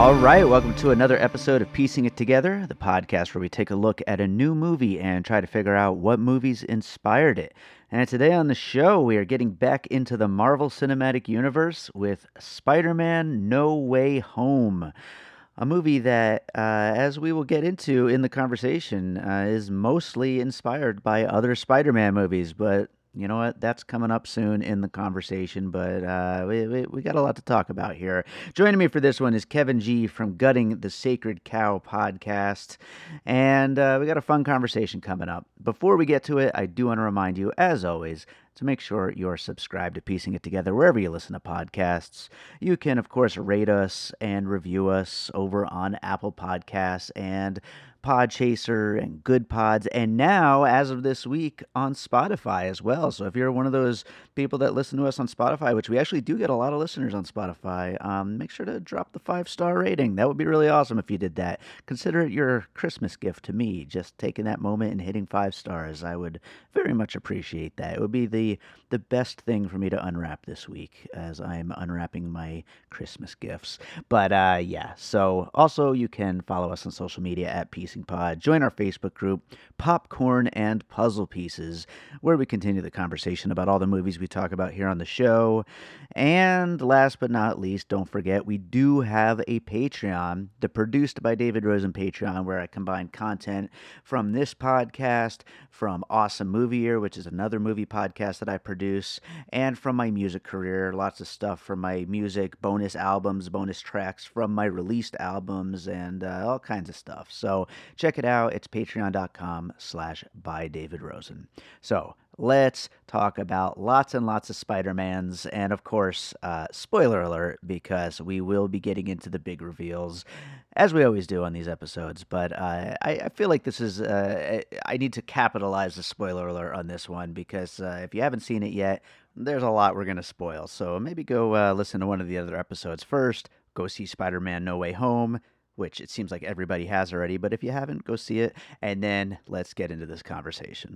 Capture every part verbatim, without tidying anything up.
All right, welcome to another episode of Piecing It Together, the podcast where we take a look at a new movie and try to figure out what movies inspired it. And today on the show, we are getting back into the Marvel Cinematic Universe with Spider-Man No Way Home, a movie that, uh, as we will get into in the conversation, uh, is mostly inspired by other Spider-Man movies, but you know what? That's coming up soon in the conversation, but uh, we, we we got a lot to talk about here. Joining me for this one is Kevin G from Gutting the Sacred Cow podcast, and uh, we got a fun conversation coming up. Before we get to it, I do want to remind you, as always, to make sure you're subscribed to Piecing It Together wherever you listen to podcasts. You can, of course, rate us and review us over on Apple Podcasts and Podchaser and Good Pods, and now, as of this week, on Spotify as well. So if you're one of those people that listen to us on Spotify, which we actually do get a lot of listeners on Spotify, um, make sure to drop the five-star rating. That would be really awesome if you did that. Consider it your Christmas gift to me, just taking that moment and hitting five stars. I would very much appreciate that. It would be the, the best thing for me to unwrap this week as I'm unwrapping my Christmas gifts. But uh, yeah, so also you can follow us on social media at Piecing Pod. Join our Facebook group, Popcorn and Puzzle Pieces, where we continue the conversation about all the movies we talk about here on the show. And last but not least, don't forget, we do have a Patreon, the Produced by David Rosen Patreon, where I combine content from this podcast, from Awesome Movie Year, which is another movie podcast that I produce, and from my music career. Lots of stuff from my music, bonus albums, bonus tracks from my released albums, and uh, all kinds of stuff. So check it out. It's patreon.com slash by David Rosen. So let's talk about lots and lots of Spider-Mans. And of course, uh, spoiler alert, because we will be getting into the big reveals, as we always do on these episodes. But uh, I, I feel like this is, uh, I need to capitalize the spoiler alert on this one, because uh, if you haven't seen it yet, there's a lot we're going to spoil. So maybe go uh, listen to one of the other episodes first. Go see Spider-Man No Way Home, which it seems like everybody has already, but if you haven't, go see it, and then let's get into this conversation.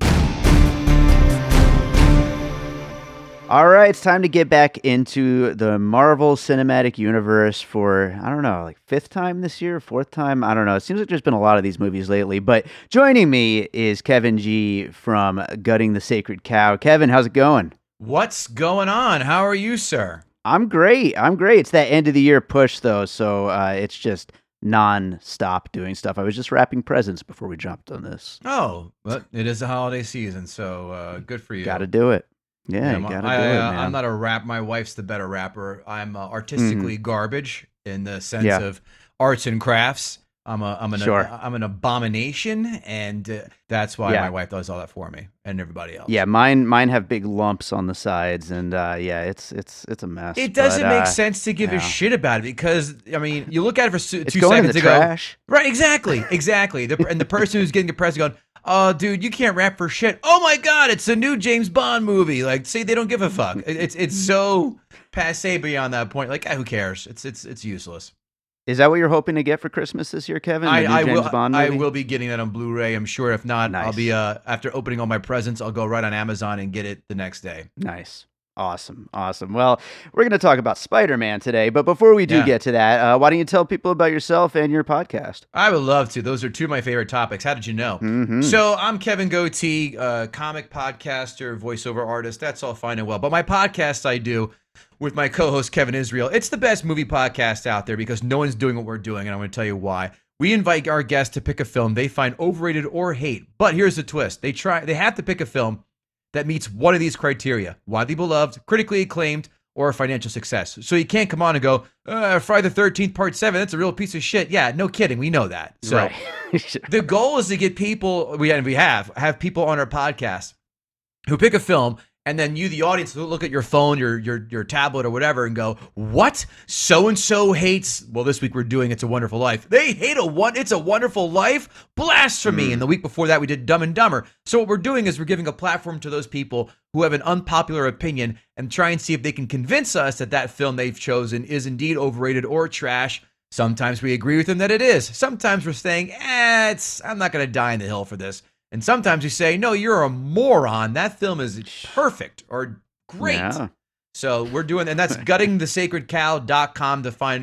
All right, it's time to get back into the Marvel Cinematic Universe for, I don't know, like fifth time this year, fourth time? I don't know. It seems like there's been a lot of these movies lately, but joining me is Kevin G from Gutting the Sacred Cow. Kevin, how's it going? What's going on? How are you, sir? I'm great. I'm great. It's that end of the year push, though, so uh, it's just non-stop doing stuff. I was just wrapping presents before we jumped on this. Oh, but it is the holiday season, so uh, good for you. Gotta do it. Yeah, yeah you gotta I, do I, it, uh, man. I'm not a rap. My wife's the better rapper. I'm uh, artistically mm-hmm. garbage in the sense yeah. of arts and crafts. I'm a I'm an sure. a, I'm an abomination, and uh, that's why yeah. my wife does all that for me and everybody else. Yeah, mine mine have big lumps on the sides, and uh, yeah, it's it's it's a mess. It doesn't but, make uh, sense to give yeah. a shit about it, because I mean, you look at it for su- it's two going seconds in the ago, trash. Right? Exactly, exactly. The, and the person who's getting depressed going, "Oh, dude, you can't rap for shit." Oh my God, it's a new James Bond movie. Like, see, they don't give a fuck. It, it's it's so passe beyond that point. Like, ah, who cares? It's it's it's useless. Is that what you're hoping to get for Christmas this year, Kevin? The I, new I James will. Bond I movie? will be getting that on Blu-ray. I'm sure. If not, nice. I'll be uh after opening all my presents, I'll go right on Amazon and get it the next day. Nice. Awesome. Awesome. Well, we're going to talk about Spider-Man today, but before we do yeah. get to that, uh, why don't you tell people about yourself and your podcast? I would love to. Those are two of my favorite topics. How did you know? Mm-hmm. So I'm Kevin Goatee, uh, comic podcaster, voiceover artist. That's all fine and well. But my podcast I do with my co-host Kevin Israel, it's the best movie podcast out there because no one's doing what we're doing, and I'm going to tell you why. We invite our guests to pick a film they find overrated or hate. But here's the twist. They try. They have to pick a film that meets one of these criteria: widely beloved, critically acclaimed, or a financial success. So you can't come on and go, uh, Friday the thirteenth Part seven, that's a real piece of shit. Yeah, no kidding. We know that. So right. The goal is to get people, we and we have, have people on our podcast who pick a film, and then you, the audience, look at your phone, your your your tablet or whatever, and go, what? So-and-so hates, well, this week we're doing It's a Wonderful Life. They hate a one. It's a Wonderful Life? Blasphemy. Mm. And the week before that, we did Dumb and Dumber. So what we're doing is we're giving a platform to those people who have an unpopular opinion and try and see if they can convince us that that film they've chosen is indeed overrated or trash. Sometimes we agree with them that it is. Sometimes we're saying, eh, it's, I'm not going to die on the hill for this. And sometimes we say, no, you're a moron. That film is perfect or great. Yeah. So we're doing, and that's gutting the sacred cow dot com to find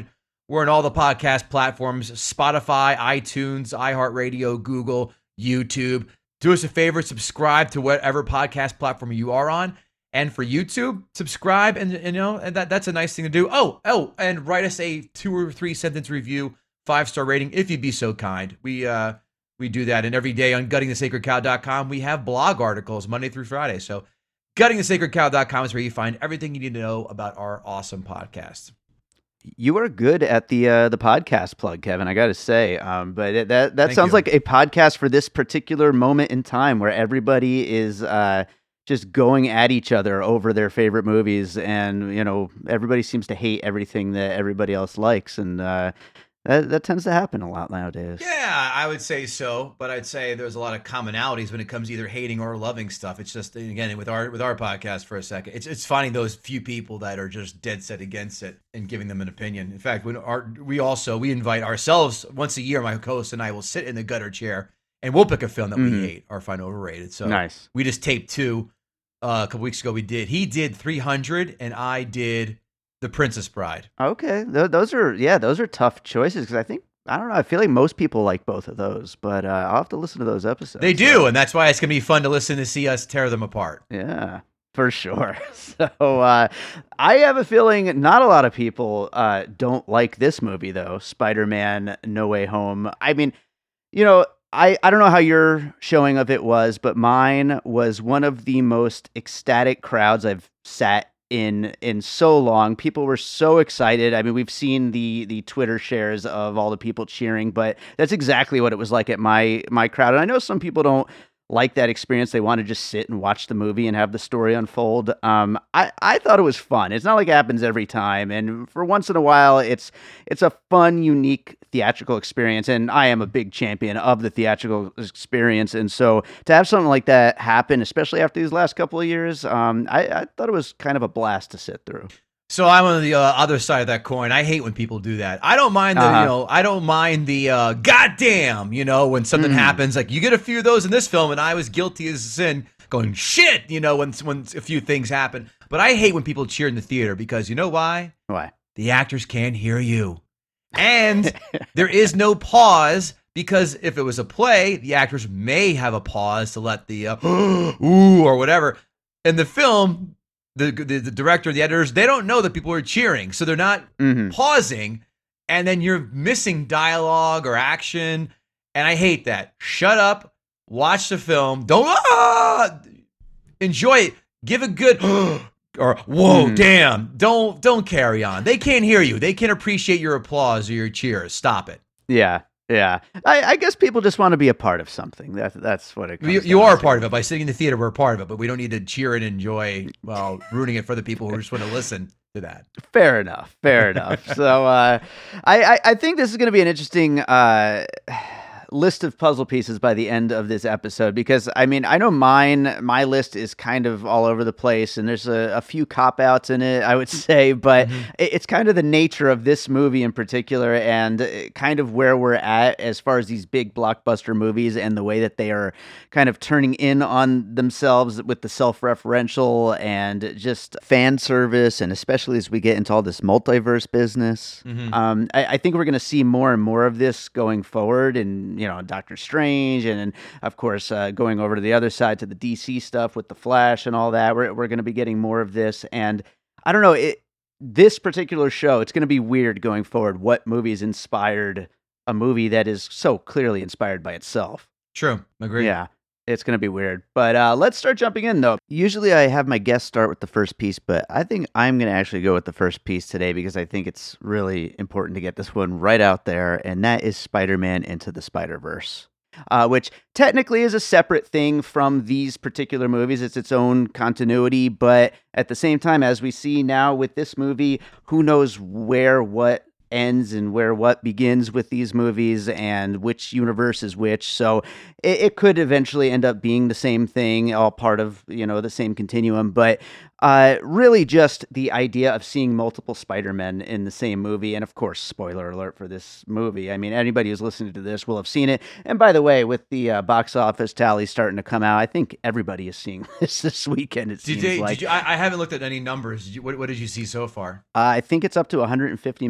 We're on all the podcast platforms, Spotify, iTunes, iHeartRadio, Google, YouTube. Do us a favor, subscribe to whatever podcast platform you are on. And for YouTube, subscribe, and, and you know, and that, that's a nice thing to do. Oh, oh, and write us a two or three sentence review, five-star rating, if you'd be so kind. We uh we do that. And every day on gutting the sacred cow dot com, we have blog articles Monday through Friday. So gutting the sacred cow dot com is where you find everything you need to know about our awesome podcast. You are good at the uh, the podcast plug, Kevin. I got to say, um, but it, that that Thank sounds you. like a podcast for this particular moment in time, where everybody is uh, just going at each other over their favorite movies, and you know, everybody seems to hate everything that everybody else likes, and uh, that that tends to happen a lot nowadays. Yeah, I would say so, but I'd say there's a lot of commonalities when it comes to either hating or loving stuff. It's just, again, with our with our podcast for a second, it's it's finding those few people that are just dead set against it and giving them an opinion. In fact, when our we also we invite ourselves once a year. My co-host and I will sit in the gutter chair and we'll pick a film that Mhm. we hate or find overrated. So Nice. we just taped two uh, a couple weeks ago. We did he did three hundred and I did The Princess Bride. Okay, Th- those are yeah, those are tough choices because I think I don't know. I feel like most people like both of those, but uh, I'll have to listen to those episodes. They do, so- and that's why it's gonna be fun to listen to see us tear them apart. Yeah, for sure. So uh, I have a feeling not a lot of people uh, don't like this movie, though. Spider-Man: No Way Home. I mean, you know, I, I don't know how your showing of it was, but mine was one of the most ecstatic crowds I've sat in in so long. People were so excited. I mean, we've seen the the Twitter shares of all the people cheering, but that's exactly what it was like at my my crowd. And I know some people don't like that experience. They want to just sit and watch the movie and have the story unfold. Um, I, I thought it was fun. It's not like it happens every time. And for once in a while, it's it's a fun, unique theatrical experience. And I am a big champion of the theatrical experience. And so to have something like that happen, especially after these last couple of years, um, I, I thought it was kind of a blast to sit through. So I'm on the uh, other side of that coin. I hate when people do that. I don't mind the, Uh-huh. you know, I don't mind the uh, goddamn, you know, when something Mm. happens. Like you get a few of those in this film, and I was guilty as sin, going shit, you know, when when a few things happen. But I hate when people cheer in the theater because you know why? Why? The actors can't hear you, and there is no pause. Because if it was a play, the actors may have a pause to let the uh, ooh or whatever. In the film, the, the the director, the editors, they don't know that people are cheering, so they're not Mhm. pausing, and then you're missing dialogue or action, and I hate that. Shut up, watch the film, don't ah! enjoy it, give a good or whoa, Mhm. damn, don't don't carry on. They can't hear you. They can't appreciate your applause or your cheers. Stop it. Yeah. Yeah. I, I guess people just want to be a part of something. That, that's what it comes You, you down are a to. part of it. By sitting in the theater, we're a part of it, but we don't need to cheer and enjoy while ruining it for the people who just want to listen to that. Fair enough. Fair enough. So uh, I, I, I think this is going to be an interesting uh, list of puzzle pieces by the end of this episode because, I mean, I know mine, my list is kind of all over the place and there's a, a few cop-outs in it, I would say, but Mhm. it, it's kind of the nature of this movie in particular and uh, kind of where we're at as far as these big blockbuster movies and the way that they are kind of turning in on themselves with the self-referential and just fan service, and especially as we get into all this multiverse business. Mhm. Um, I, I think we're going to see more and more of this going forward, and you know, Doctor Strange, and, and of course, uh, going over to the other side to the D C stuff with the Flash and all that. We're we're going to be getting more of this, and I don't know it. This particular show, it's going to be weird going forward. What movies inspired a movie that is so clearly inspired by itself? True. Agree. Yeah, it's going to be weird. But uh, let's start jumping in, though. Usually I have my guests start with the first piece, but I think I'm going to actually go with the first piece today because I think it's really important to get this one right out there, and that is Spider-Man Into the Spider-Verse. Uh, which technically is a separate thing from these particular movies. It's its own continuity, but at the same time, as we see now with this movie, who knows where what ends and where what begins with these movies and which universe is which. So it, it could eventually end up being the same thing, all part of, you know, the same continuum. But uh, really just the idea of seeing multiple Spider-Men in the same movie. And of course, spoiler alert for this movie. I mean, anybody who's listening to this will have seen it. And by the way, with the uh, box office tally starting to come out, I think everybody is seeing this this weekend. It Did, seems they, like did you? I, I haven't looked at any numbers. Did you, what, what did you see so far? uh, I think it's up to one hundred fifty million so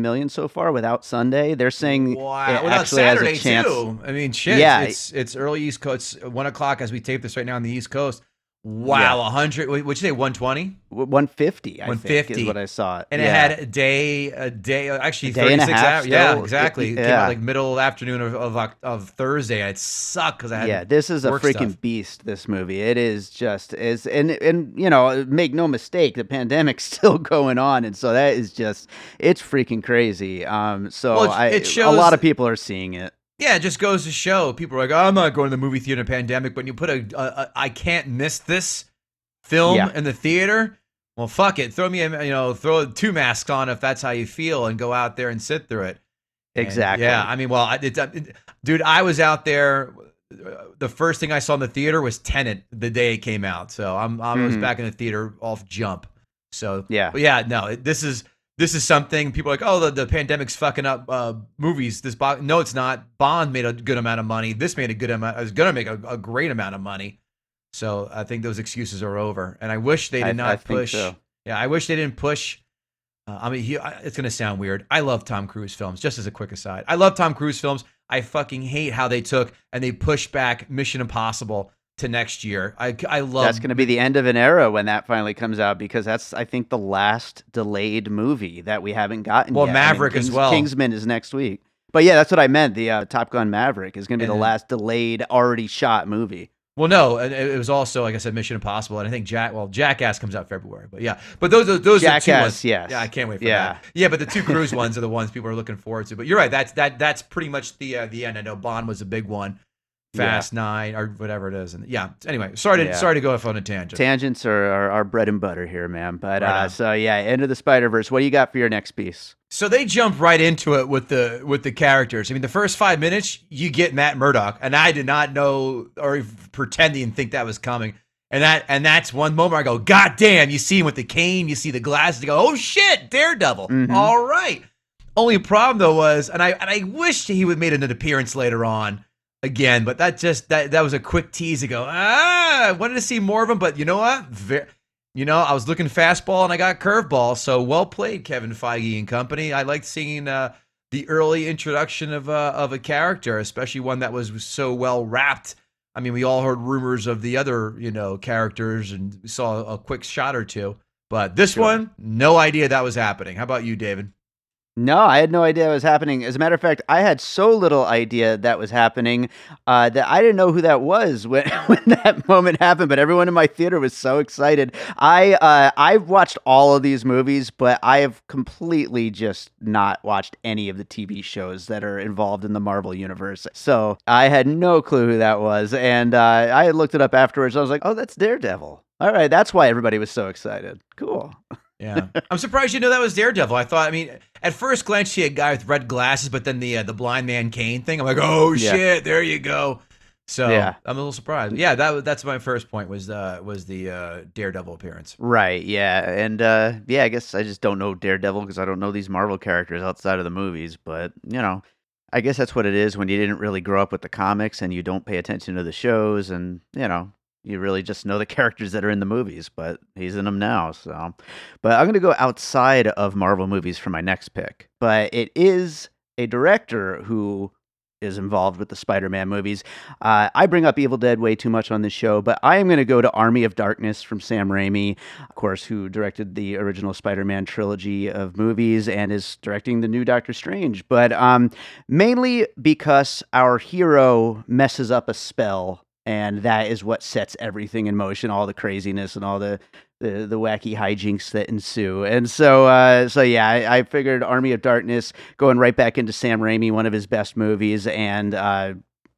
so far without Sunday. They're saying wow. it Without actually has Saturday a chance. too. I mean, shit. Yeah. It's it's early East Coast. It's one o'clock as we tape this right now on the East Coast. Wow, Yeah. a hundred. What'd you say? One twenty. one fifty, I one think, fifty is what I saw. And yeah. it had a day, a day, actually A day and a thirty-six half hours. Yeah, still. exactly. It- It came yeah. out like middle afternoon of of, Oc- of Thursday. It sucked because I had Yeah, this is a work freaking stuff. beast, this movie. It is just is and and you know, make no mistake, the pandemic's still going on, and so that is just it's freaking crazy. Um so Well, it- I it a shows- lot of people are seeing it. Yeah, it just goes to show people are like, oh, I'm not going to the movie theater in a pandemic. But when you put a, a, a I can't miss this film Yeah. in the theater, well, fuck it. Throw me, a, you know, throw two masks on if that's how you feel, and go out there and sit through it. And, Exactly. yeah, I mean, well, I- it, it, dude, I was out there. uh, The first thing I saw in the theater was Tenet the day it came out. So I'm I was Mhm. back in the theater off jump. So Yeah. but yeah, no, it- this is this is something people are like, oh, the, the pandemic's fucking up uh, movies. This bo-. No, it's not. Bond made a good amount of money. This made a good amount. Is going to make a, a great amount of money. So I think those excuses are over. And I wish they did I- not I think push. so. Yeah, I wish they didn't push. Uh, I mean, he, I- it's going to sound weird. I love Tom Cruise films. Just as a quick aside, I love Tom Cruise films. I fucking hate how they took and they pushed back Mission Impossible to next year. I I love That's going to be the end of an era when that finally comes out, because that's, I think, the last delayed movie that we haven't gotten Well, yet. I mean, Maverick as Kings- well. Kingsman is next week. But yeah, that's what I meant. The uh, Top Gun Maverick is going to be And the then- last delayed, already shot movie. Well, no, and it it was also, like I said, Mission Impossible, and I think Jack. Well, Jackass comes out February, but yeah, but those are those are the two Jackass, ones. yes. Yeah, I can't wait for Yeah. that. Yeah, but the two Cruise ones are the ones people are looking forward to. But you're right. That's that that's pretty much the uh, the end. I know Bond was a big one, Fast Nine or whatever it is, and yeah. Anyway, sorry to Yeah. sorry to go off on a tangent. Tangents are our, our bread and butter here, man. But Right uh, on. so yeah, End of the Spider-Verse. What do you got for your next piece? So they jump right into it with the with the characters. I mean, the first five minutes you get Matt Murdock, and I did not know or even pretend to even think that was coming. And that and that's one moment I go, God damn! You see him with the cane, you see the glasses. You go, oh shit, Daredevil. Mhm. All right. Only problem though was, and I and I wish he would made an appearance later on again, but that just that that was a quick tease to go. Ah, I wanted to see more of him, but you know what? Very, You know, I was looking fastball and I got curveball. So well played, Kevin Feige and company. I liked seeing uh, the early introduction of uh, of a character, especially one that was so well wrapped. I mean, we all heard rumors of the other, you know, characters and we saw a quick shot or two. But this Sure. one, no idea that was happening. How about you, David? No, I had no idea it was happening. As a matter of fact, I had so little idea that was happening uh, that I didn't know who that was when, when that moment happened. But everyone in my theater was so excited. I uh, I've watched all of these movies, but I have completely just not watched any of the T V shows that are involved in the Marvel universe. So I had no clue who that was, and uh, I had looked it up afterwards. I was like, oh, that's Daredevil. All right, that's why everybody was so excited. Cool. Yeah, I'm surprised you know that was Daredevil. I thought, I mean, at first glance, see a guy with red glasses, but then the uh, the blind man cane thing. I'm like, oh Yeah. shit, there you go. So Yeah. I'm a little surprised. Yeah, that was that's my first point was uh, was the uh, Daredevil appearance. Right, yeah. And uh yeah, I guess I just don't know Daredevil because I don't know these Marvel characters outside of the movies, but you know, I guess that's what it is when you didn't really grow up with the comics and you don't pay attention to the shows, and you know, you really just know the characters that are in the movies, but he's in them now, so. But I'm going to go outside of Marvel movies for my next pick. But it is a director who is involved with the Spider-Man movies. Uh, I bring up Evil Dead way too much on this show, but I am going to go to Army of Darkness from Sam Raimi, of course, who directed the original Spider-Man trilogy of movies and is directing the new Doctor Strange. But um, mainly because our hero messes up a spell, and that is what sets everything in motion, all the craziness and all the the, the wacky hijinks that ensue. And so, uh, so yeah, I, I figured Army of Darkness, going right back into Sam Raimi, one of his best movies, and uh,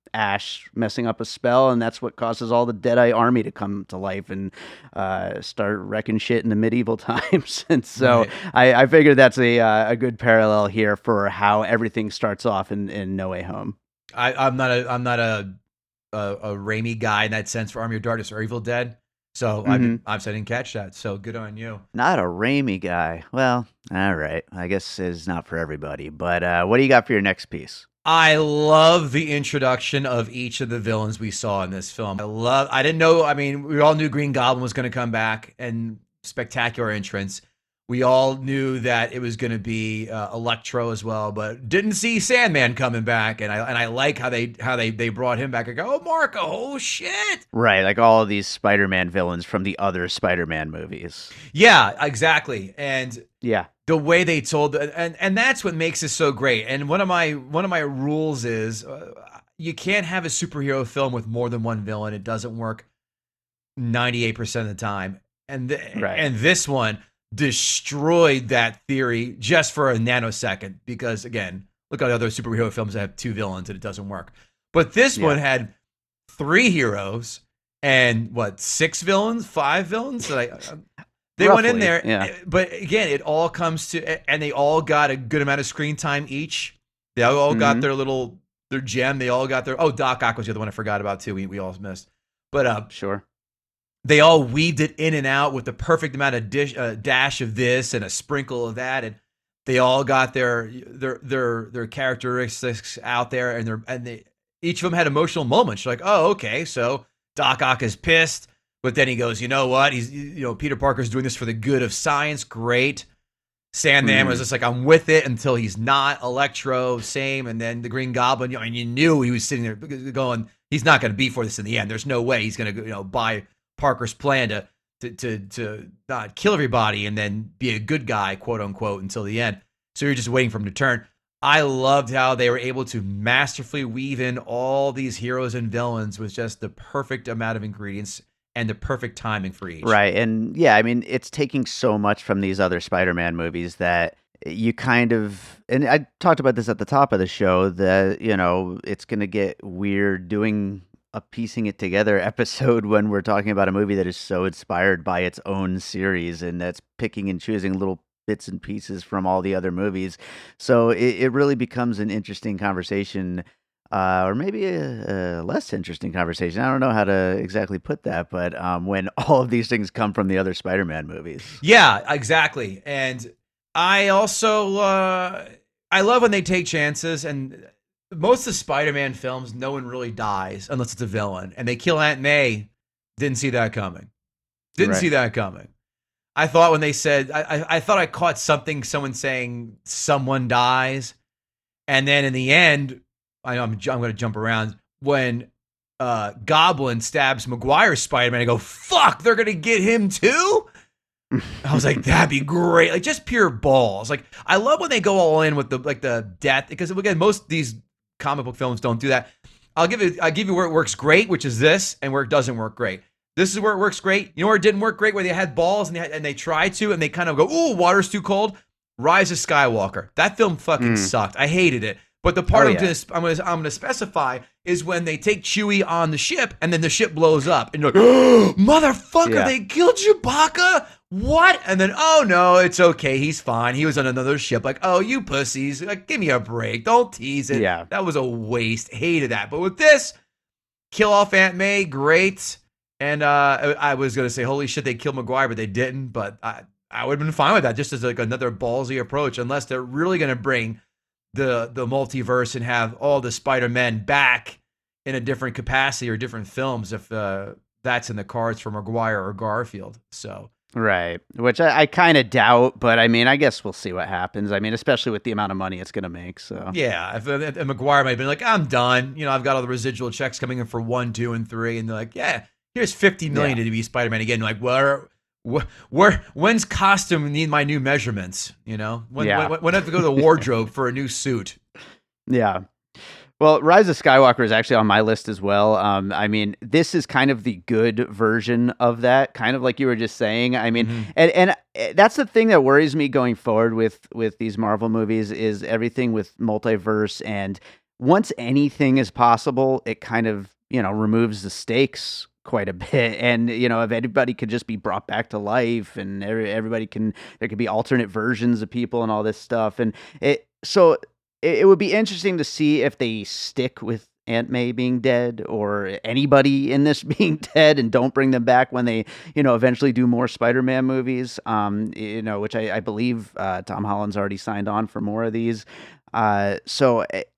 Ash messing up a spell, and that's what causes all the Deadeye army to come to life and uh, start wrecking shit in the medieval times. And so Right. I, I figured that's a uh, a good parallel here for how everything starts off in, in No Way Home. I, I'm not a I'm not a, a a Raimi guy in that sense for Army of Darkness or Evil Dead. So I Mhm. didn't- obviously I didn't catch that. So good on you. Not a Raimi guy. Well, all right. I guess it's not for everybody. But uh, what do you got for your next piece? I love the introduction of each of the villains we saw in this film. I love. I didn't know. I mean, we all knew Green Goblin was going to come back and spectacular entrance. We all knew that it was going to be uh, Electro as well, but didn't see Sandman coming back, and I and I like how they how they they brought him back. I go, oh, Marco, oh shit, Right, like all of these Spider-Man villains from the other Spider-Man movies. yeah, exactly, and Yeah. the way they told, and and that's what makes it so great. And one of my one of my rules is uh, you can't have a superhero film with more than one villain. It doesn't work ninety-eight percent of the time, and th- Right. and this one destroyed that theory just for a nanosecond, because again, look at other superhero films that have two villains and it doesn't work. But this Yeah. one had three heroes and what, six villains, five villains? So I, I- they went in Roughly, there, yeah. but again, it all comes to, and they all got a good amount of screen time each. They all got Mhm. their little their gem. They all got their, oh, Doc Ock was the other one I forgot about too. We we all missed, but uh, Sure. they all weaved it in and out with the perfect amount of dish, uh, dash of this and a sprinkle of that, and they all got their their their their characteristics out there, and their and they each of them had emotional moments. You're like, oh, okay, so Doc Ock is pissed, but then he goes, you know what? He's you know Peter Parker's doing this for the good of science. Great. Sandman was Mhm. just like, I'm with it until he's not. Electro, same, and then the Green Goblin. You know, and you knew he was sitting there going, he's not going to be for this in the end. There's no way he's going to you know buy Parker's plan to, to to to not kill everybody and then be a good guy, quote unquote, until the end. So you're just waiting for him to turn. I loved how they were able to masterfully weave in all these heroes and villains with just the perfect amount of ingredients and the perfect timing for each. Right. And yeah, I mean, it's taking so much from these other Spider-Man movies that you kind of, and I talked about this at the top of the show, that, you know, it's going to get weird doing a piecing it together episode when we're talking about a movie that is so inspired by its own series and that's picking and choosing little bits and pieces from all the other movies. So it, it really becomes an interesting conversation. Uh, or maybe a, a less interesting conversation. I don't know how to exactly put that, but um, when all of these things come from the other Spider-Man movies. Yeah, exactly. And I also uh, I love when they take chances. And most of the Spider-Man films, no one really dies unless it's a villain, and they kill Aunt May. Didn't see that coming. Didn't Right. see that coming. I thought when they said, I, I, I thought I caught something, someone saying someone dies, and then in the end, I know I'm, I'm going to jump around. When uh, Goblin stabs Maguire's Spider-Man, I go, fuck, they're going to get him too? I was like, that'd be great. Like, just pure balls. Like, I love when they go all in with the like the death, because again, most of these comic book films don't do that. I'll give you, I'll give you where it works great, which is this, and where it doesn't work great. This is where it works great. You know where it didn't work great? Where they had balls and they had, and they tried to, and they kind of go, ooh, water's too cold. Rise of Skywalker. That film fucking Mm. sucked. I hated it. But the part Oh, I'm yeah. going to I'm going to I'm going to specify is when they take Chewie on the ship and then the ship blows up and you're like, oh, motherfucker, Yeah. they killed Chewbacca. What? And then, oh no, it's okay, he's fine. He was on another ship. Like, oh, you pussies, like, give me a break. Don't tease it. Yeah. That was a waste. Hated that. But with this, kill off Aunt May, great. And uh, I I was gonna say, holy shit, they killed Maguire, but they didn't. But I I would have been fine with that, just as like another ballsy approach, unless they're really gonna bring the the multiverse and have all the Spider-Men back in a different capacity or different films, if uh, that's in the cards for Maguire or Garfield. So Right. Which I, I kind of doubt, but I mean, I guess we'll see what happens. I mean, especially with the amount of money it's going to make. So yeah, if, if, if Maguire might have been like, I'm done. You know, I've got all the residual checks coming in for one, two, and three, and they're like, yeah, here's fifty million Yeah. to be Spider-Man again. Like, where, where, where, when's costume need my new measurements? You know, when, Yeah. when, when I have to go to the wardrobe for a new suit. Yeah. Well, Rise of Skywalker is actually on my list as well. Um, I mean, this is kind of the good version of that, kind of like you were just saying. I mean, Mhm. and and uh, that's the thing that worries me going forward with with these Marvel movies is everything with multiverse. And once anything is possible, it kind of, you know, removes the stakes quite a bit. And, you know, if anybody could just be brought back to life and every, everybody can, there could be alternate versions of people and all this stuff. And it, so it, it would be interesting to see if they stick with Aunt May being dead or anybody in this being dead and don't bring them back when they, you know, eventually do more Spider-Man movies, um, you know, which I, I believe uh, Tom Holland's already signed on for more of these. Uh, so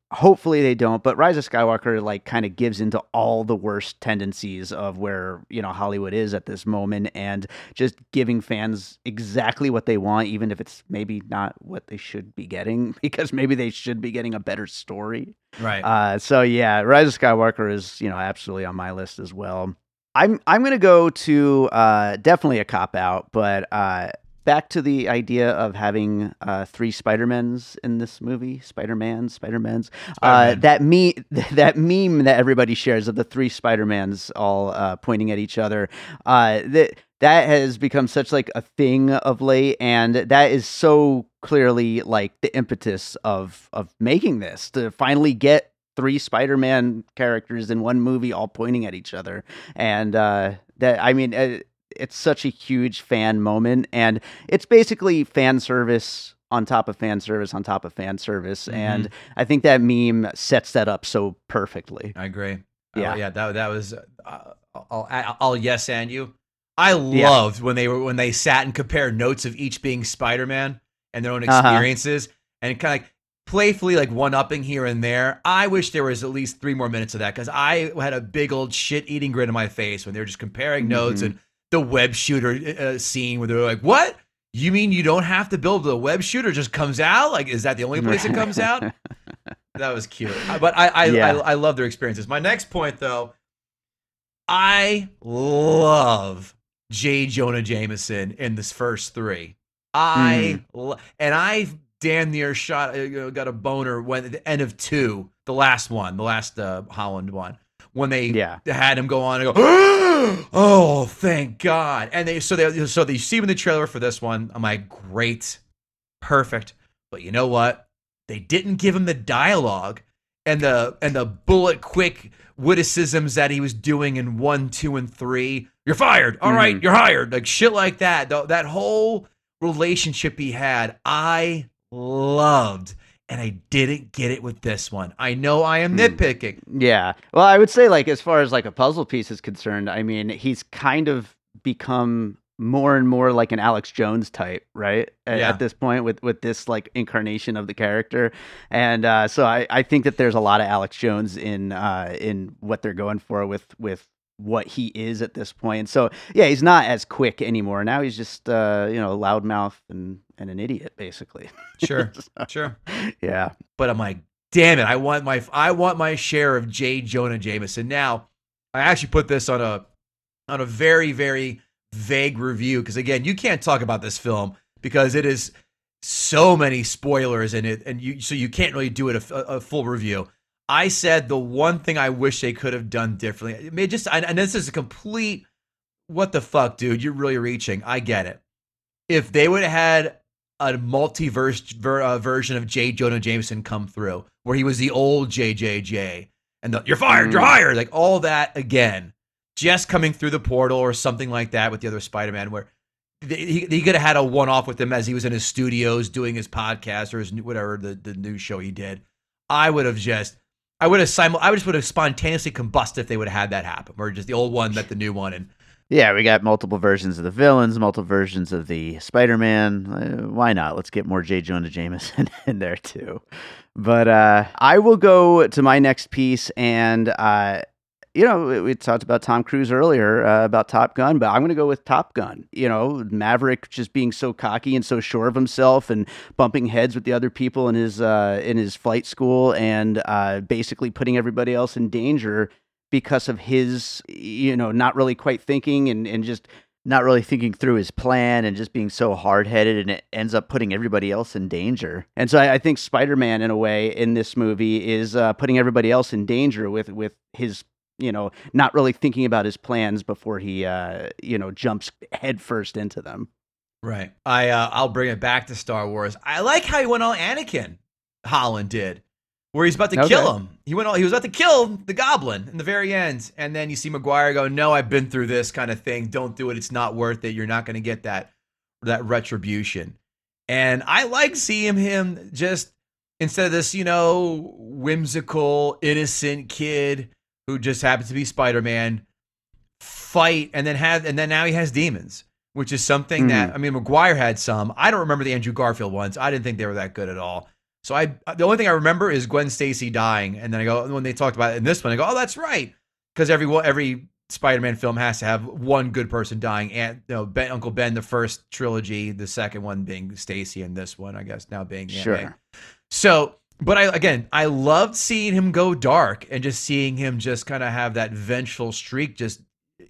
hopefully they don't, but Rise of Skywalker like kind of gives into all the worst tendencies of where, you know, Hollywood is at this moment, and just giving fans exactly what they want, even if it's maybe not what they should be getting, because maybe they should be getting a better story. Right. Uh, so yeah, Rise of Skywalker is, you know, absolutely on my list as well. I'm I'm gonna go to uh, definitely a cop out, but uh, back to the idea of having uh, three Spider-Mans in this movie, Spider-Man, Spider-Mans. Uh, Spider-Man. that me that meme that everybody shares of the three Spider-Mans all uh, pointing at each other. Uh, that that has become such like a thing of late, and that is so clearly like the impetus of of making this, to finally get three Spider-Man characters in one movie all pointing at each other. And uh, that, I mean, uh, it's such a huge fan moment, and it's basically fan service on top of fan service on top of fan service. Mhm. And I think that meme sets that up so perfectly. I agree. Yeah. Oh, yeah. That that was. Uh, I'll, I'll I'll yes and you. I Yeah. loved when they were when they sat and compared notes of each being Spider-Man and their own Uh-huh. experiences, and kind of like playfully like one upping here and there. I wish there was at least three more minutes of that, because I had a big old shit eating grin on my face when they were just comparing notes, Mhm. and the web shooter uh, scene where they were like, "What? You mean you don't have to build the web shooter? Just comes out? Like, is that the only place it comes out?" That was cute. Uh, But I I, Yeah. I I love their experiences. My next point, though, I love J. Jonah Jameson in this first three. I lo- and I damn near shot uh, got a boner when at the end of two, the last one, the last uh, Holland one, when they Yeah. had him go on and go, oh, thank God. And they so they so they see him in the trailer for this one. I'm like, great, perfect. But you know what? They didn't give him the dialogue and the and the bullet quick witticisms that he was doing in one, two, and three. You're fired. All right, Mhm. you're hired. Like shit like that. Th- That whole relationship he had, I loved. And I didn't get it with this one. I know I am Hmm. nitpicking. Yeah. Well, I would say, like, as far as like a puzzle piece is concerned, I mean, he's kind of become more and more like an Alex Jones type, right? At, Yeah. at this point, with with this like incarnation of the character, and uh, so I I think that there's a lot of Alex Jones in uh in what they're going for with with what he is at this point. So yeah, he's not as quick anymore. Now he's just uh you know, loudmouth and and an idiot basically. Sure, sure. Yeah. But I'm like, damn it, I want my I want my share of J. Jonah Jameson. Now, I actually put this on a on a very, very vague review, because again, you can't talk about this film because it is so many spoilers in it, and you so you can't really do it a, a full review. I said the one thing I wish they could have done differently. I mean, just and and this is a complete what the fuck, dude. You're really reaching. I get it. If they would have had a multiverse ver, uh, version of J. Jonah Jameson come through, where he was the old J J J, and the, you're fired, you're Mm. hired, like all that again, just coming through the portal or something like that with the other Spider-Man, where they, he, he could have had a one-off with him as he was in his studios doing his podcast or his new- whatever the, the news show he did. I would have just, I would have simul- I just would have spontaneously combusted if they would have had that happen, or just the old one met the new one, and Yeah, we got multiple versions of the villains, multiple versions of the Spider-Man. Uh, why not? Let's get more J. Jonah Jameson in there too. But uh, I will go to my next piece, and uh, you know, we, we talked about Tom Cruise earlier uh, about Top Gun, but I'm going to go with Top Gun. You know, Maverick just being so cocky and so sure of himself, and bumping heads with the other people in his uh, in his flight school, and uh, basically putting everybody else in danger because of his, you know, not really quite thinking, and, and just not really thinking through his plan, and just being so hard-headed, and it ends up putting everybody else in danger. And so I, I think Spider-Man, in a way, in this movie is uh, putting everybody else in danger with, with his, you know, not really thinking about his plans before he, uh, you know, jumps headfirst into them. right. I uh, I'll bring it back to Star Wars. I like how he went on Anakin. Holland did, where he's about to Okay. kill him. He went all, he was about to kill the Goblin in the very end, and then you see Maguire go, "No, I've been through this kind of thing. Don't do it. It's not worth it. You're not going to get that that retribution." And I like seeing him just, instead of this, you know, whimsical, innocent kid who just happens to be Spider-Man, fight and then have and then now he has demons, which is something that, I mean, Maguire had some. I don't remember the Andrew Garfield ones. I didn't think they were that good at all. So I the only thing I remember is Gwen Stacy dying, and then I go when they talked about it in this one, I go, oh, that's right, because every every Spider-Man film has to have one good person dying. And you know, Ben, Uncle Ben, the first trilogy, the second one being Stacy, and this one, I guess, now being Aunt Sure. May. So, but I again, I loved seeing him go dark and just seeing him just kind of have that vengeful streak just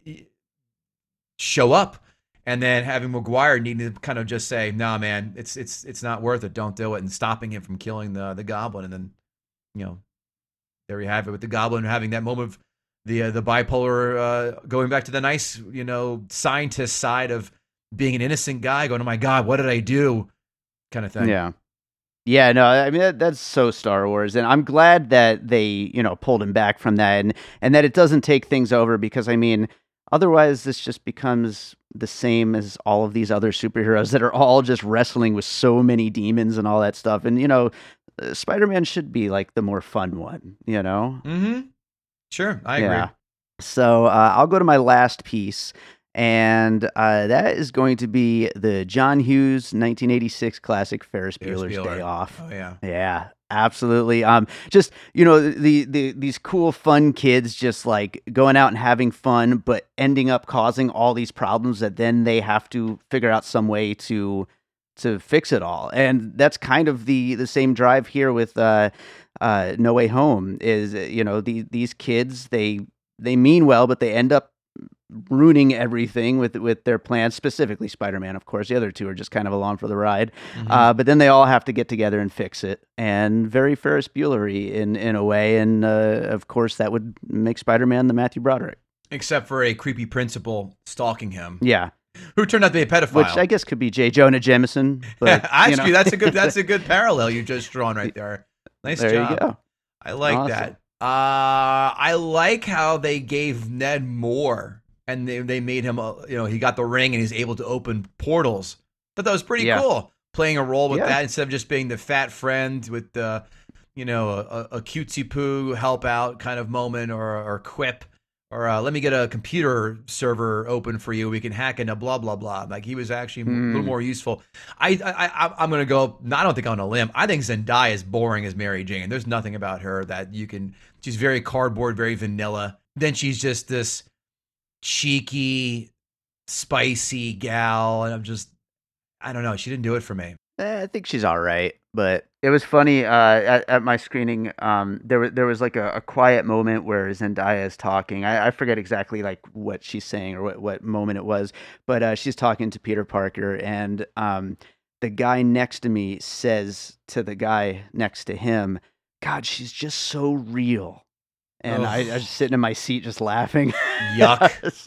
show up, and then having Maguire needing to kind of just say, "Nah, man, it's it's it's not worth it. Don't do it," and stopping him from killing the the Goblin, and then you know, there you have it with the Goblin having that moment of the uh, the bipolar uh, going back to the nice, you know, scientist side of being an innocent guy, going, "Oh my God, what did I do?" kind of thing. Yeah. Yeah, no, I mean that, that's so Star Wars, and I'm glad that they, you know, pulled him back from that, and and that it doesn't take things over, because I mean, otherwise this just becomes the same as all of these other superheroes that are all just wrestling with so many demons and all that stuff, and you know, uh, Spider-Man should be like the more fun one, you know. Mm-hmm. Sure, I agree. Yeah. So uh, I'll go to my last piece, and uh, that is going to be the John Hughes nineteen eighty-six classic Ferris Ferris Bueller's Bueller. Day Off. Oh yeah. Yeah, absolutely. Um, just you know, the the these cool, fun kids just like going out and having fun, but ending up causing all these problems that then they have to figure out some way to to fix it all. And that's kind of the the same drive here with uh, uh, No Way Home. Is uh, you know the, these kids they they mean well, but they end up ruining everything with with their plans, specifically Spider-Man, of course. The other two are just kind of along for the ride. Mhm. Uh, but then they all have to get together and fix it. And very Ferris Bueller-y in, in a way. And, uh, of course, that would make Spider-Man the Matthew Broderick. Except for a creepy principal stalking him, Yeah. who turned out to be a pedophile. Which I guess could be J. Jonah Jameson. But, Actually, you know. that's a good that's a good parallel you just drawn right there. Nice There job. you go. I like Awesome. that. Uh, I like how they gave Ned more, and they they made him, uh, you know, he got the ring and he's able to open portals. But that was pretty Yeah. cool, playing a role with Yeah. that instead of just being the fat friend with the, you know, a, a cutesy poo help out kind of moment, or or quip, or uh, let me get a computer server open for you. We can hack into blah blah blah. Like he was actually a little Hmm. more useful. I I, I I'm gonna go. No, I don't think on a limb. I think Zendaya is boring as Mary Jane. There's nothing about her that you can. She's very cardboard, very vanilla. Then she's just this cheeky, spicy gal, and I'm just, I don't know. She didn't do it for me. Eh, I think she's all right, but it was funny. Uh, at, at my screening, um, there was there was like a, a quiet moment where Zendaya is talking. I, I forget exactly like what she's saying or what, what moment it was, but uh, she's talking to Peter Parker, and um, the guy next to me says to the guy next to him, "God, she's just so real." And I, I was sitting in my seat just laughing. Yuck.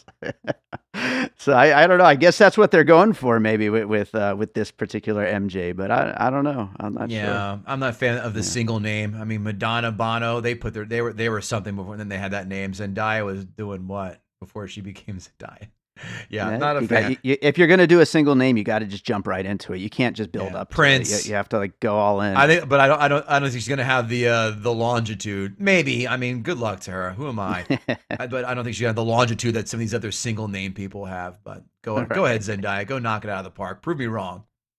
So I, I don't know. I guess that's what they're going for, maybe with with, uh, with this particular M J. But I I don't know. I'm not Yeah, sure. I'm not a fan of the Yeah. single name. I mean, Madonna, Bono, they put their they were they were something before, and then they had that name. Zendaya was doing what before she became Zendaya? Yeah, Yeah, not a you got- fan. you- you- if you're gonna do a single name, you got to just jump right into it. You can't just build Yeah. up. to it. Prince. You, you have to like go all in. I think, but I don't, I don't, I don't think she's gonna have the uh, the longitude. Maybe. I mean, good luck to her. Who am I? I but I don't think she's gonna have the longitude that some of these other single name people have. But go, go ahead, Zendaya. Go knock it out of the park. Prove me wrong.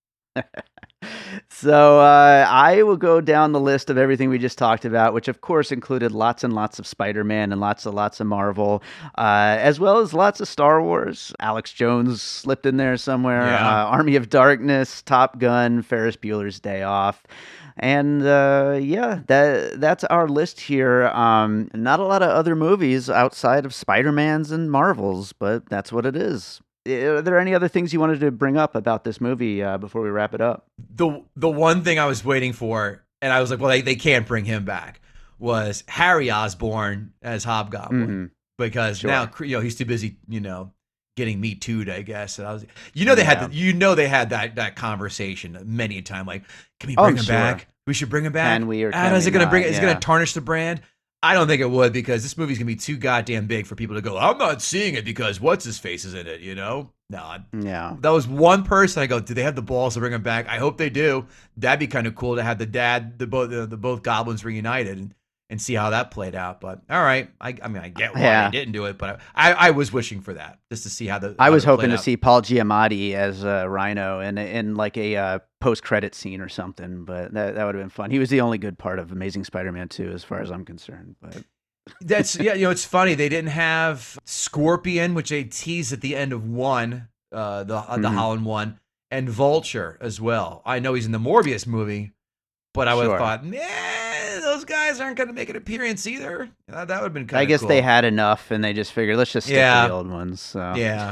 So uh, I will go down the list of everything we just talked about, which of course included lots and lots of Spider-Man and lots and lots of Marvel, uh, as well as lots of Star Wars. Alex Jones slipped in there somewhere. Yeah. Uh, Army of Darkness, Top Gun, Ferris Bueller's Day Off. And uh, yeah, that that's our list here. Um, not a lot of other movies outside of Spider-Man's and Marvel's, but that's what it is. Are there any other things you wanted to bring up about this movie uh, before we wrap it up? The the one thing I was waiting for, and I was like, well, they, they can't bring him back, was Harry Osborn as Hobgoblin. Mhm. Because Sure. now, you know, he's too busy, you know, getting me too'd, I guess. And I was, you know, they had, Yeah. the, you know, they had that that conversation many a time. Like, can we Oh, bring him sure. back? We should bring him back. Can we or Ah, can is we it gonna not? bring? Is it Yeah. gonna tarnish the brand? I don't think it would, because this movie's gonna be too goddamn big for people to go, I'm not seeing it because what's his face is in it. You know? No, Yeah. that was one person. I go, do they have the balls to bring him back? I hope they do. That'd be kind of cool to have the dad, the both the, the both goblins reunited. And and see how that played out. But all right, I, I mean, I get why Yeah. they didn't do it, but I, I was wishing for that just to see how the. I how was it played hoping to out. see Paul Giamatti as uh, Rhino in in like a uh, post credit scene or something, but that that would have been fun. He was the only good part of Amazing Spider-Man two, as far as I'm concerned. But That's yeah, you know, it's funny they didn't have Scorpion, which they teased at the end of one, uh, the uh, the Mhm. Holland one, and Vulture as well. I know he's in the Morbius movie, but I would Sure. have thought, nah, those guys aren't going to make an appearance either. Uh, that would have been kind of. I guess cool. they had enough, and they just figured let's just stick Yeah. to the old ones. So Yeah.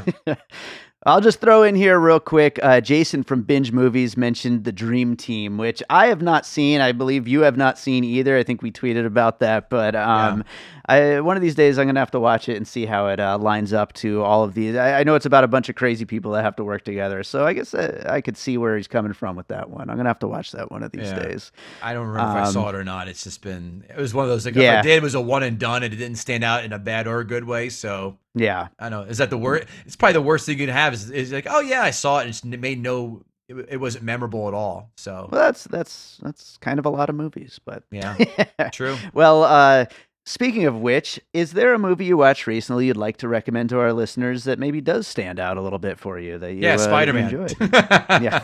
I'll just throw in here real quick. Uh, Jason from Binge Movies mentioned The Dream Team, which I have not seen. I believe you have not seen either. I think we tweeted about that. But um, I, one of these days, I'm going to have to watch it and see how it uh, lines up to all of these. I, I know it's about a bunch of crazy people that have to work together. So I guess I, I could see where he's coming from with that one. I'm going to have to watch that one of these Yeah. days. I don't remember if I Um, saw it or not. It's just been. It was one of those. Like, if Yeah. I did, it was a one and done, and it didn't stand out in a bad or a good way. So. Yeah. I know. Is that the worst? It's probably the worst thing you can have. Is, is like, oh yeah, I saw it. And it's- it made no. It, it wasn't memorable at all. So Well, that's that's that's kind of a lot of movies, but yeah, true. Well, uh, speaking of which, is there a movie you watched recently you'd like to recommend to our listeners that maybe does stand out a little bit for you that you, Yeah, uh, Spider you Man. enjoyed? Yeah,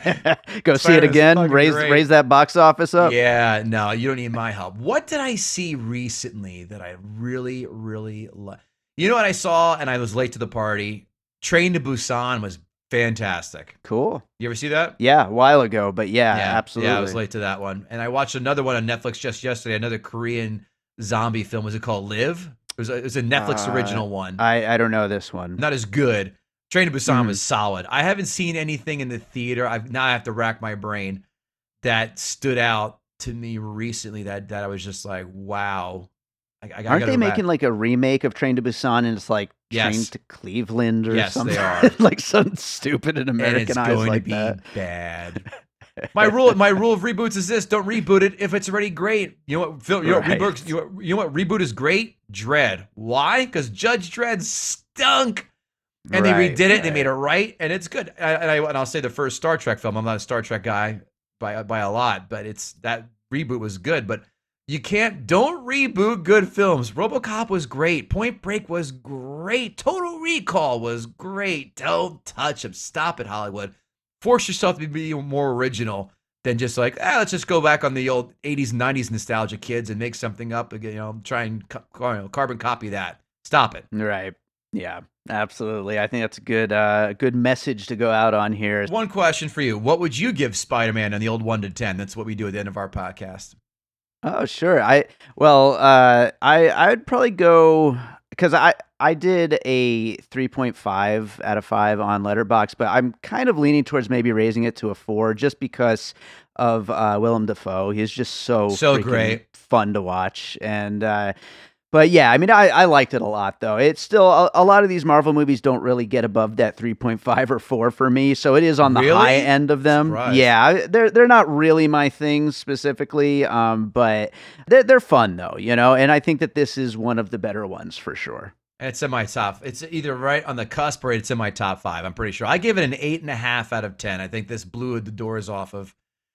go see it Spider-Man's again. fucking Raise great. raise that box office up. Yeah, no, you don't need my help. What did I see recently that I really, really like? You know what I saw, and I was late to the party. Train to Busan was fantastic. Cool. You ever see that? Yeah, a while ago, but yeah, absolutely. Yeah, I was late to that one. And I watched another one on Netflix just yesterday, another Korean zombie film. Was it called Live? It was a, it was a Netflix Uh, original one. I I don't know this one. Not as good. Train to Busan Mhm. was solid. I haven't seen anything in the theater. I've now I have to rack my brain that stood out to me recently that that I was just like, wow. I, I, I Aren't gotta they go back. making like a remake of Train to Busan and it's like Train Yes. to Cleveland or Yes, they something? are. Like something stupid and and it's Americanized going like to be that. bad. My rule, my rule of reboots is this: don't reboot it if it's already great. You know what? Phil, you know, what Right. reboot, you, know, you know what? Reboot is great. Dredd. Why? Because Judge Dredd stunk, and they Right, redid it. They right. made it right, and it's good. I, and, I, and I'll say the first Star Trek film. I'm not a Star Trek guy by by a lot, but it's that reboot was good. But you can't. Don't reboot good films. RoboCop was great. Point Break was great. Total Recall was great. Don't touch them. Stop it, Hollywood. Force yourself to be more original than just like, ah, let's just go back on the old eighties and nineties nostalgia kids and make something up again. You know, try and co- you know, carbon copy that. Stop it. Right. Yeah, absolutely. I think that's a good uh good message to go out on here. One question for you: what would you give Spider-Man on the old one to ten? That's what we do at the end of our podcast. Oh, sure. I well, uh I I'd probably go cuz I I did a three point five out of five on Letterboxd, but I'm kind of leaning towards maybe raising it to a four just because of uh Willem Dafoe. He's just so So freaking great. fun to watch and uh but yeah, I mean, I, I liked it a lot, though. It's still a, a lot of these Marvel movies don't really get above that three point five or four for me, so it is on the Really? high end of them. Surprised. Yeah, they're they're not really my thing specifically, um, but they're they're fun though, you know. And I think that this is one of the better ones for sure. It's in my top. It's either right on the cusp or it's in my top five. I'm pretty sure. I give it an eight and a half out of ten. I think this blew the doors off of,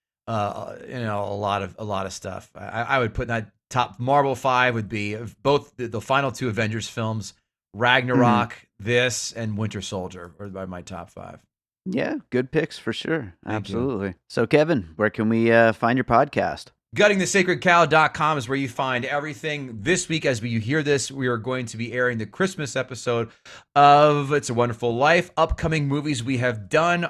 uh, you know, a lot of a lot of stuff. I, I would put that top Marvel five would be of both the, the final two Avengers films, Ragnarok, Mm-hmm. this, and Winter Soldier are by my top five. Yeah, good picks for sure. Thank you. Absolutely. So, Kevin, where can we uh, find your podcast? gutting the sacred cow dot com is where you find everything. This week, as you hear this, we are going to be airing the Christmas episode of It's a Wonderful Life. Upcoming movies we have done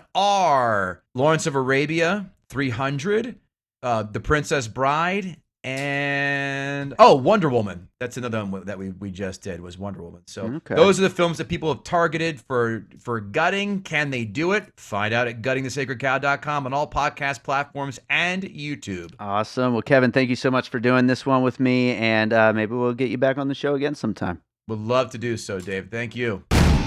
are Lawrence of Arabia, three hundred, uh, The Princess Bride, and oh, Wonder Woman. That's another one that we, we just did was Wonder Woman. So Okay. those are the films that people have targeted for for gutting. Can they do it? Find out at gutting the sacred cow dot com on all podcast platforms and YouTube. Awesome. Well, Kevin, thank you so much for doing this one with me, and uh, maybe we'll get you back on the show again sometime. Would love to do so, Dave. Thank you.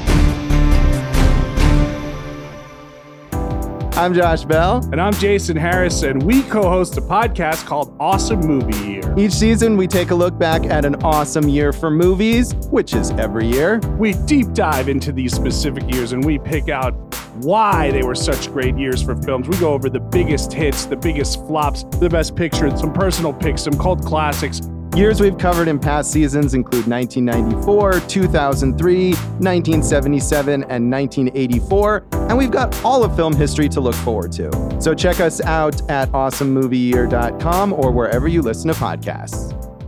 I'm Josh Bell. And I'm Jason Harris, and we co-host a podcast called Awesome Movie Year. Each season, we take a look back at an awesome year for movies, which is every year. We deep dive into these specific years, and we pick out why they were such great years for films. We go over the biggest hits, the biggest flops, the best picture, some personal picks, some cult classics, Years we've covered in past seasons include nineteen ninety-four, two thousand three, nineteen seventy-seven, and nineteen eighty-four, and we've got all of film history to look forward to. So check us out at awesome movie year dot com or wherever you listen to podcasts.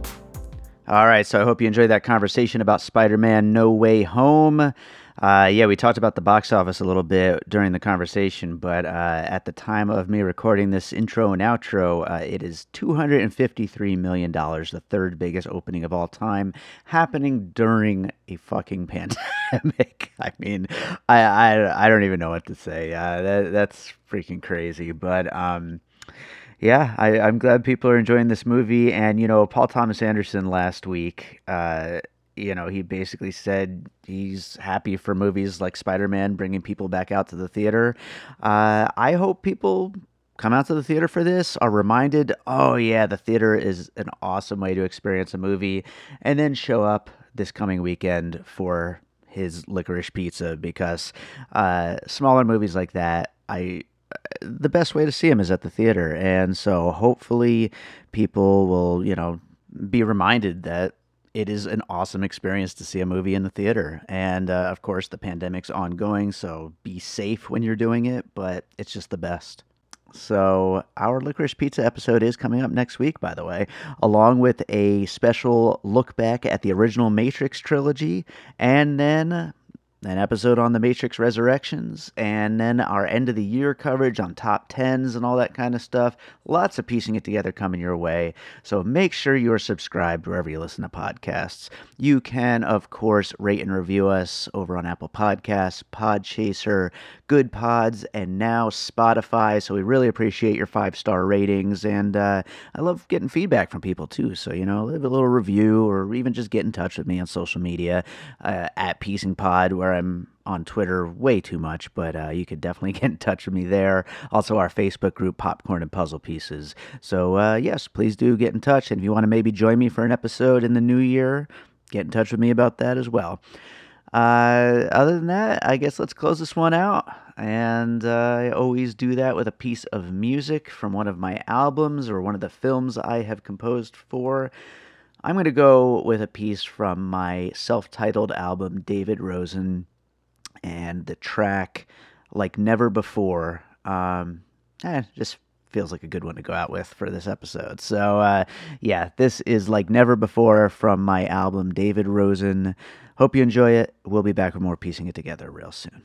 All right, so I hope you enjoyed that conversation about Spider-Man No Way Home. Uh, yeah, we talked about the box office a little bit during the conversation, but uh, at the time of me recording this intro and outro, uh, it is two hundred fifty-three million dollars, the third biggest opening of all time, happening during a fucking pandemic. I mean, I, I, I don't even know what to say. Uh, that, that's freaking crazy, but... Um, Yeah, I, I'm glad people are enjoying this movie. And, you know, Paul Thomas Anderson last week, uh, you know, he basically said he's happy for movies like Spider-Man bringing people back out to the theater. Uh, I hope people come out to the theater for this, are reminded, oh, yeah, the theater is an awesome way to experience a movie, and then show up this coming weekend for his Licorice Pizza, because uh, smaller movies like that, I... the best way to see him is at the theater. And so hopefully people will, you know, be reminded that it is an awesome experience to see a movie in the theater. And uh, of course the pandemic's ongoing, so be safe when you're doing it, but it's just the best. So our Licorice Pizza episode is coming up next week, by the way, along with a special look back at the original Matrix trilogy, and then an episode on The Matrix Resurrections, and then our end of the year coverage on top tens and all that kind of stuff. Lots of piecing it together coming your way. So make sure you are subscribed wherever you listen to podcasts. You can, of course, rate and review us over on Apple Podcasts, Podchaser, Good Pods, and now Spotify. So we really appreciate your five-star ratings, and uh, I love getting feedback from people too. So, you know, leave a little review, or even just get in touch with me on social media uh, at Piecing Pod, where I'm on Twitter way too much, but uh, you could definitely get in touch with me there. Also, our Facebook group, Popcorn and Puzzle Pieces. So, uh, yes, please do get in touch. And if you want to maybe join me for an episode in the new year, get in touch with me about that as well. Uh, other than that, I guess let's close this one out. And uh, I always do that with a piece of music from one of my albums or one of the films I have composed for. I'm going to go with a piece from my self-titled album, David Rosen, and the track Like Never Before. Um, eh, just feels like a good one to go out with for this episode. So, uh, yeah, this is Like Never Before from my album, David Rosen. Hope you enjoy it. We'll be back with more Piecing It Together real soon.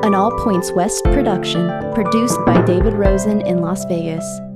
an All Points West production, produced by David Rosen in Las Vegas.